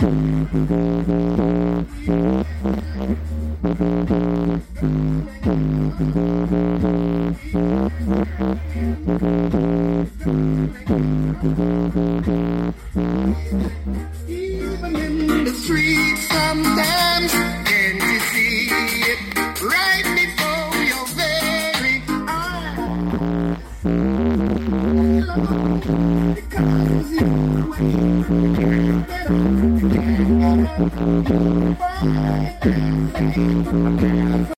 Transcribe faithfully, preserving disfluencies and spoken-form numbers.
Even in the street sometimes, can't you see it right before your very eyes? Because you will